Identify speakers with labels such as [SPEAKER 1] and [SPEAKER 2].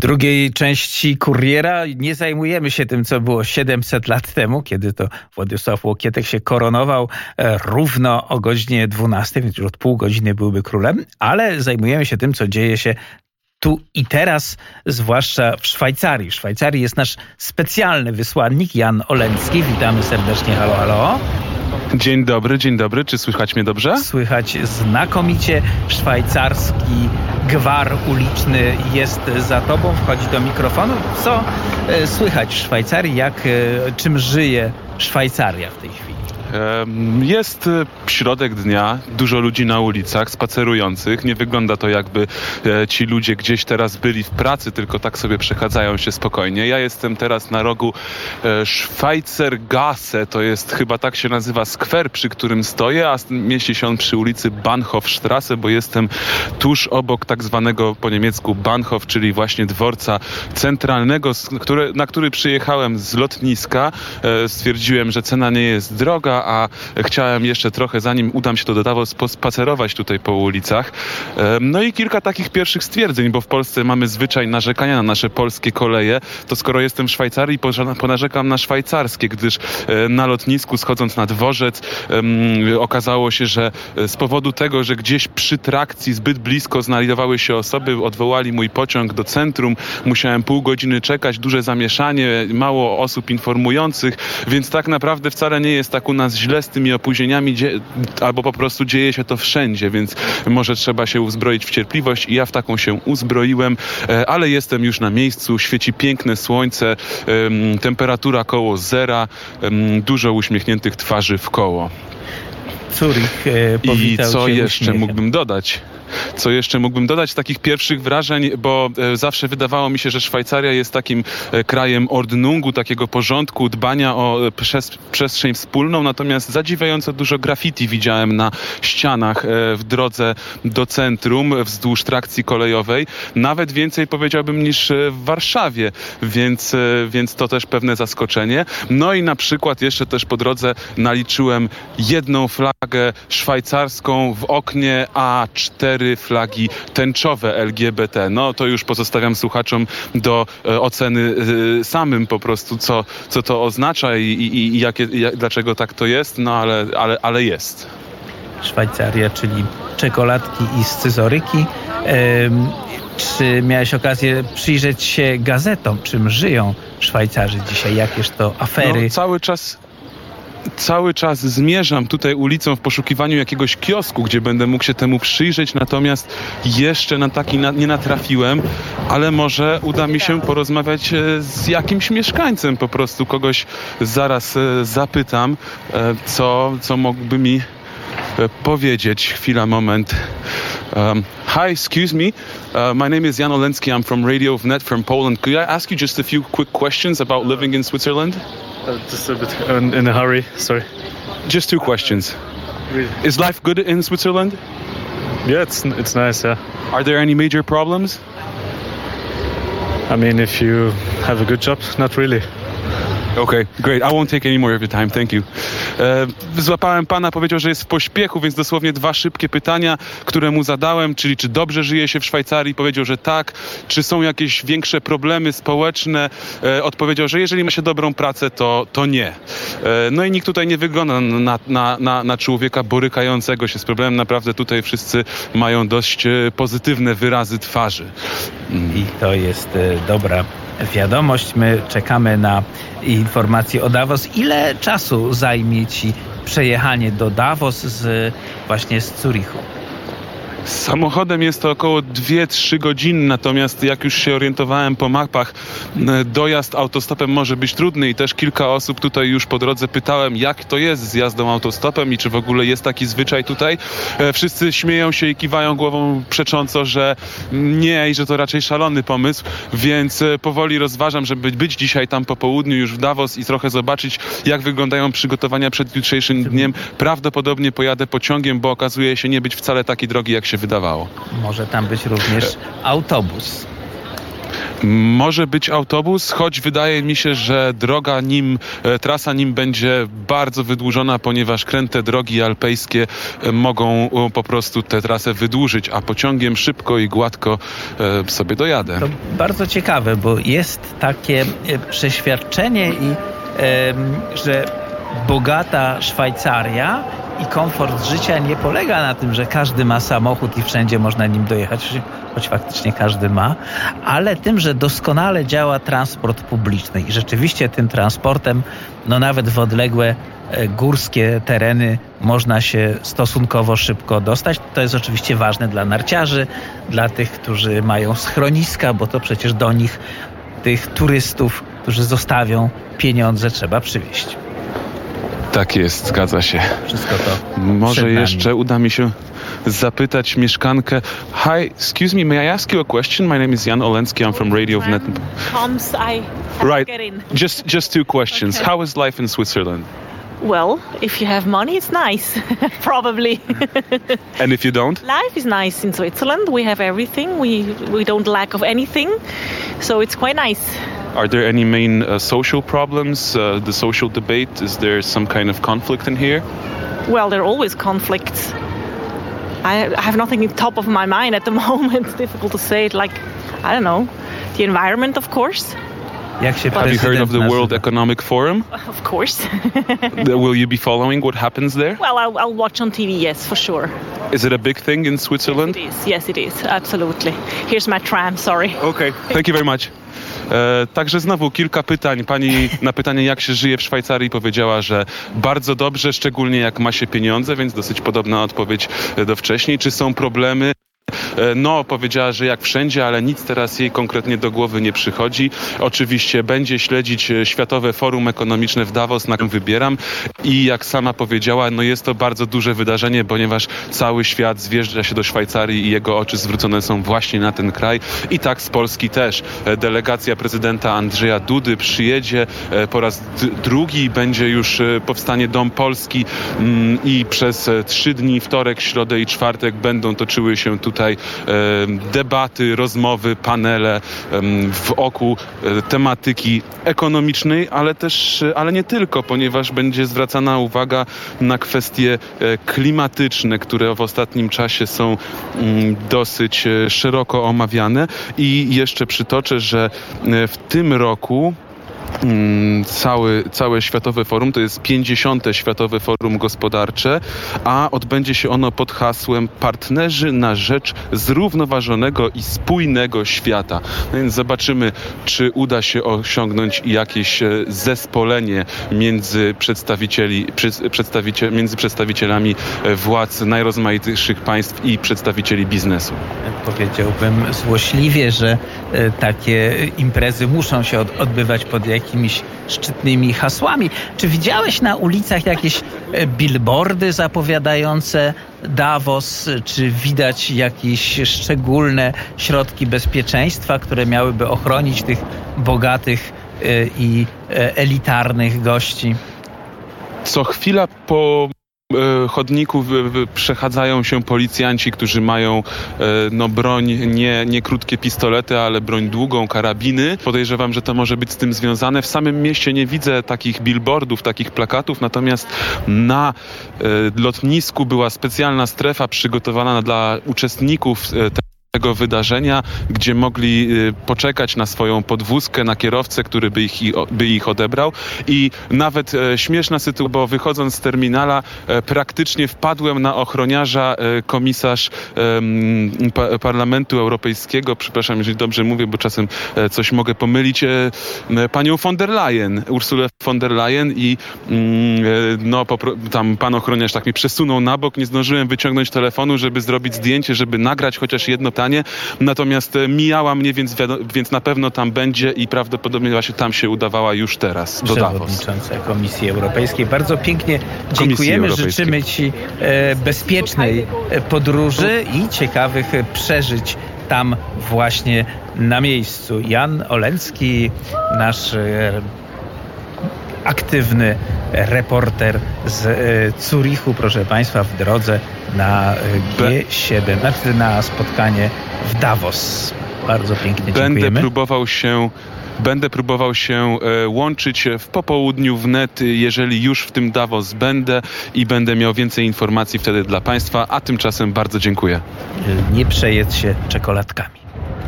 [SPEAKER 1] drugiej części Kuriera nie zajmujemy się tym, co było 700 lat temu, kiedy to Władysław Łokietek się koronował równo o godzinie 12, więc już od pół godziny byłby królem, ale zajmujemy się tym, co dzieje się tu i teraz, zwłaszcza w Szwajcarii. W Szwajcarii jest nasz specjalny wysłannik Jan Olencki. Witamy serdecznie. Halo, halo.
[SPEAKER 2] Dzień dobry. Czy słychać mnie dobrze?
[SPEAKER 1] Słychać znakomicie. Szwajcarski gwar uliczny jest za tobą. Wchodzi do mikrofonu. Co słychać w Szwajcarii? Czym żyje Szwajcaria w tej chwili?
[SPEAKER 2] Jest środek dnia, dużo ludzi na ulicach, spacerujących. Nie wygląda to, jakby ci ludzie gdzieś teraz byli w pracy, tylko tak sobie przechadzają się spokojnie. Ja jestem teraz na rogu Schweizergasse, to jest chyba tak się nazywa skwer, przy którym stoję, a mieści się on przy ulicy Bahnhofstrasse, bo jestem tuż obok tak zwanego po niemiecku Bahnhof, czyli właśnie dworca centralnego, na który przyjechałem z lotniska. Stwierdziłem, że cena nie jest droga, a chciałem jeszcze trochę, zanim udam się do Davos, pospacerować tutaj po ulicach. No i kilka takich pierwszych stwierdzeń, bo w Polsce mamy zwyczaj narzekania na nasze polskie koleje, to skoro jestem w Szwajcarii, ponarzekam na szwajcarskie, gdyż na lotnisku, schodząc na dworzec, okazało się, że z powodu tego, że gdzieś przy trakcji zbyt blisko znajdowały się osoby, odwołali mój pociąg do centrum, musiałem pół godziny czekać, duże zamieszanie, mało osób informujących, więc tak naprawdę wcale nie jest tak u nas źle z tymi opóźnieniami, albo po prostu dzieje się to wszędzie, więc może trzeba się uzbroić w cierpliwość i ja w taką się uzbroiłem, ale jestem już na miejscu, świeci piękne słońce, temperatura koło zera, dużo uśmiechniętych twarzy w koło.
[SPEAKER 1] Zurich
[SPEAKER 2] I co jeszcze
[SPEAKER 1] uśmiechem.
[SPEAKER 2] Co jeszcze mógłbym dodać z takich pierwszych wrażeń, bo zawsze wydawało mi się, że Szwajcaria jest takim krajem ordnungu, takiego porządku, dbania o przestrzeń wspólną, natomiast zadziwiająco dużo graffiti widziałem na ścianach w drodze do centrum, wzdłuż trakcji kolejowej. Nawet więcej powiedziałbym niż w Warszawie, więc to też pewne zaskoczenie. No i na przykład jeszcze też po drodze naliczyłem jedną flagę szwajcarską w oknie, a 4 flagi tęczowe LGBT. No to już pozostawiam słuchaczom do oceny samym po prostu, co to oznacza i dlaczego tak to jest, no ale jest.
[SPEAKER 1] Szwajcaria, czyli czekoladki i scyzoryki. Czy miałeś okazję przyjrzeć się gazetom, czym żyją Szwajcarzy dzisiaj? Jakież to afery?
[SPEAKER 2] No, cały czas zmierzam tutaj ulicą w poszukiwaniu jakiegoś kiosku, gdzie będę mógł się temu przyjrzeć, natomiast jeszcze na taki nie natrafiłem, ale może uda mi się porozmawiać z jakimś mieszkańcem, po prostu kogoś zaraz zapytam, co mógłby mi powiedzieć. Chwila, moment. Hi, excuse me. My name is Jan Olencki. I'm from Radio Wnet from Poland. Could I ask you just a few quick questions about living in Switzerland?
[SPEAKER 3] Just a bit in a hurry, sorry.
[SPEAKER 2] Just 2 questions.
[SPEAKER 3] Really?
[SPEAKER 2] Is life good in Switzerland?
[SPEAKER 3] Yeah, it's nice, yeah.
[SPEAKER 2] Are there any major problems?
[SPEAKER 3] I mean, if you have a good job, not really.
[SPEAKER 2] Okay, great. I won't take any more of your time. Thank you. Złapałem pana, powiedział, że jest w pośpiechu, więc dosłownie 2 szybkie pytania, które mu zadałem, czyli czy dobrze żyje się w Szwajcarii? Powiedział, że tak. Czy są jakieś większe problemy społeczne? Odpowiedział, że jeżeli ma się dobrą pracę, to nie. No i nikt tutaj nie wygląda na człowieka borykającego się z problemem. Naprawdę tutaj wszyscy mają dość pozytywne wyrazy twarzy.
[SPEAKER 1] I to jest dobra wiadomość. My czekamy na informacje o Davos. Ile czasu zajmie ci przejechanie do Davos właśnie z Zurichu?
[SPEAKER 2] Samochodem jest to około 2-3 godziny, natomiast jak już się orientowałem po mapach, dojazd autostopem może być trudny i też kilka osób tutaj już po drodze pytałem, jak to jest z jazdą autostopem i czy w ogóle jest taki zwyczaj tutaj. Wszyscy śmieją się i kiwają głową przecząco, że nie i że to raczej szalony pomysł, więc powoli rozważam, żeby być dzisiaj tam po południu już w Davos i trochę zobaczyć, jak wyglądają przygotowania przed jutrzejszym dniem. Prawdopodobnie pojadę pociągiem, bo okazuje się nie być wcale taki drogi, jak się wydawało.
[SPEAKER 1] Może tam być również autobus.
[SPEAKER 2] Może być autobus, choć wydaje mi się, że trasa nim będzie bardzo wydłużona, ponieważ kręte drogi alpejskie mogą po prostu tę trasę wydłużyć, a pociągiem szybko i gładko sobie dojadę.
[SPEAKER 1] To bardzo ciekawe, bo jest takie przeświadczenie, że bogata Szwajcaria i komfort życia nie polega na tym, że każdy ma samochód i wszędzie można nim dojechać, choć faktycznie każdy ma, ale tym, że doskonale działa transport publiczny i rzeczywiście tym transportem, nawet w odległe górskie tereny można się stosunkowo szybko dostać. To jest oczywiście ważne dla narciarzy, dla tych, którzy mają schroniska, bo to przecież do nich, tych turystów, którzy zostawią pieniądze, trzeba przywieźć.
[SPEAKER 2] Tak jest, zgadza się.
[SPEAKER 1] Wszystko to
[SPEAKER 2] może jeszcze uda mi się zapytać mieszkankę. Hi, excuse me, may I ask you a question? My name is Jan Oleński, I'm from Radio Wnet. Right, just two questions. Okay. How is life in Switzerland?
[SPEAKER 4] Well, if you have money, it's nice, probably.
[SPEAKER 2] And if you don't?
[SPEAKER 4] Life is nice in Switzerland. We have everything. We don't lack of anything, so it's quite nice.
[SPEAKER 2] Are there any main social problems, the social debate? Is there some kind of conflict in here?
[SPEAKER 4] Well, there are always conflicts. I have nothing in top of my mind at the moment. It's difficult to say it. Like, I don't know, the environment, of course.
[SPEAKER 2] Have you heard of the World Economic Forum?
[SPEAKER 4] Of course.
[SPEAKER 2] Will you be following what happens there?
[SPEAKER 4] Well, I'll watch on TV, yes, for sure.
[SPEAKER 2] Is it a big thing in Switzerland?
[SPEAKER 4] Yes, it is, absolutely. Here's my tram, sorry.
[SPEAKER 2] Okay, thank you very much. Także znowu kilka pytań. Pani na pytanie, jak się żyje w Szwajcarii, powiedziała, że bardzo dobrze, szczególnie jak ma się pieniądze, więc dosyć podobna odpowiedź do wcześniej. Czy są problemy? Powiedziała, że jak wszędzie, ale nic teraz jej konkretnie do głowy nie przychodzi. Oczywiście będzie śledzić Światowe Forum Ekonomiczne w Davos, na którym wybieram i jak sama powiedziała, jest to bardzo duże wydarzenie, ponieważ cały świat zjeżdża się do Szwajcarii i jego oczy zwrócone są właśnie na ten kraj. I tak z Polski też. Delegacja prezydenta Andrzeja Dudy przyjedzie po raz drugi, będzie już powstanie Dom Polski i przez 3 dni, wtorek, środę i czwartek będą toczyły się tutaj debaty, rozmowy, panele wokół tematyki ekonomicznej, ale nie tylko, ponieważ będzie zwracana uwaga na kwestie klimatyczne, które w ostatnim czasie są dosyć szeroko omawiane. I jeszcze przytoczę, że w tym roku całe Światowe Forum, to jest 50. Światowe Forum Gospodarcze, a odbędzie się ono pod hasłem Partnerzy na rzecz zrównoważonego i spójnego świata. Więc zobaczymy, czy uda się osiągnąć jakieś zespolenie między przedstawicielami władz najrozmaitszych państw i przedstawicieli biznesu.
[SPEAKER 1] Powiedziałbym złośliwie, że takie imprezy muszą się odbywać pod jakimiś szczytnymi hasłami. Czy widziałeś na ulicach jakieś billboardy zapowiadające Davos? Czy widać jakieś szczególne środki bezpieczeństwa, które miałyby ochronić tych bogatych i elitarnych gości?
[SPEAKER 2] Co chwila po chodniku przechadzają się policjanci, którzy mają broń, nie krótkie pistolety, ale broń długą, karabiny. Podejrzewam, że to może być z tym związane. W samym mieście nie widzę takich billboardów, takich plakatów, natomiast na lotnisku była specjalna strefa przygotowana dla uczestników tego wydarzenia, gdzie mogli poczekać na swoją podwózkę, na kierowcę, który by ich odebrał. I nawet śmieszna sytuacja, bo wychodząc z terminala praktycznie wpadłem na ochroniarza, komisarz Parlamentu Europejskiego, przepraszam, jeżeli dobrze mówię, bo czasem coś mogę pomylić, panią von der Leyen, Ursulę von der Leyen i tam pan ochroniarz tak mnie przesunął na bok, nie zdążyłem wyciągnąć telefonu, żeby zrobić zdjęcie, żeby nagrać chociaż jedno pytanie. Natomiast mijała mnie, więc na pewno tam będzie i prawdopodobnie właśnie tam się udawała już teraz do Davos.
[SPEAKER 1] Przewodnicząca Komisji Europejskiej. Bardzo pięknie dziękujemy. Życzymy Ci bezpiecznej podróży i ciekawych przeżyć tam właśnie na miejscu. Jan Oleński, nasz aktywny reporter z Zurichu, proszę Państwa, w drodze na G7, na spotkanie w Davos. Bardzo pięknie
[SPEAKER 2] Będę
[SPEAKER 1] dziękujemy.
[SPEAKER 2] próbował się łączyć w popołudniu wnet, jeżeli już w tym Davos będę i będę miał więcej informacji wtedy dla Państwa, a tymczasem bardzo dziękuję.
[SPEAKER 1] Nie przejedź się czekoladkami.